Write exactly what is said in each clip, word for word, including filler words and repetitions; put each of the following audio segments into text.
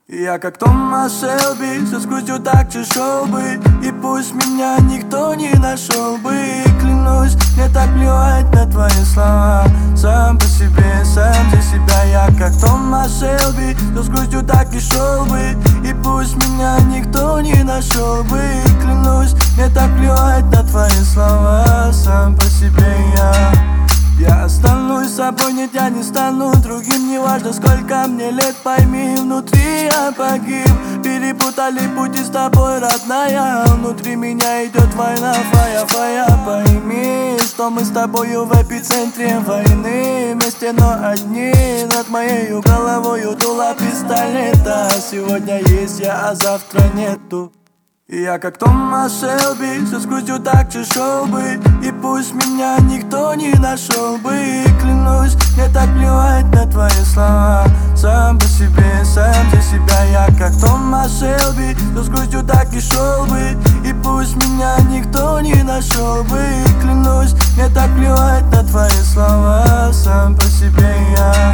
Я как Томас Шелби, со скутью так чешел бы, и пусть меня никто не нашел бы. Клянусь, мне так плевать на твои слова. Сам по себе, сам за себя. Я как Томас Шелби, со скутью так и шел бы, и пусть меня никто не нашел бы. Клянусь, мне так плевать на твои слова. Сам по себе я. Я останусь собой, нет, я не стану другим. Неважно, сколько мне лет, пойми, внутри я погиб. Перепутали пути с тобой, родная. Внутри меня идет война, фая, фая. Пойми, что мы с тобою в эпицентре войны. Вместе, но одни. Над моей головой дуло пистолета. Сегодня есть я, а завтра нету. Я как Томас Шелби, со скутью так чешел бы, и пусть меня никто не нашел бы. Клянусь, мне так плевать на твои слова. Сам по себе, сам за себя. Я как Томас Шелби, со скутью так и шел бы, и пусть меня никто не нашел бы. Клянусь, мне так плевать на твои слова. Сам по себе я.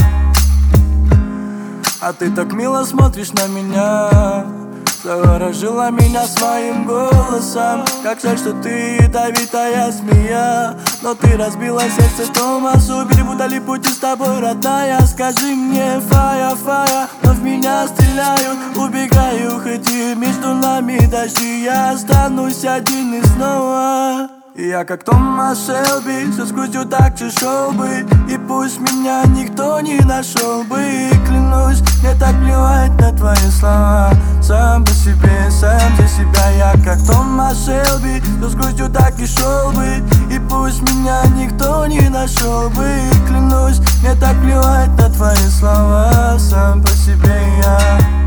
А ты так мило смотришь на меня, заворожила меня своим голосом. Как жаль, что ты ядовитая змея, но ты разбила сердце Томасу. Перепутали пути с тобой, родная. Скажи мне, фая, фая, но в меня стреляют. Убегаю, ходи, между нами дожди. Я останусь один и снова. Я как Томас Шелби, со скутью так чешел бы, и пусть меня никто не нашел бы. Клянусь, мне так плевать на твои слова. Сам по себе, сам за себя. Я как Томас Шелби, со скутью так и шел бы, и пусть меня никто не нашел бы. Клянусь, мне так плевать на твои слова. Сам по себе я.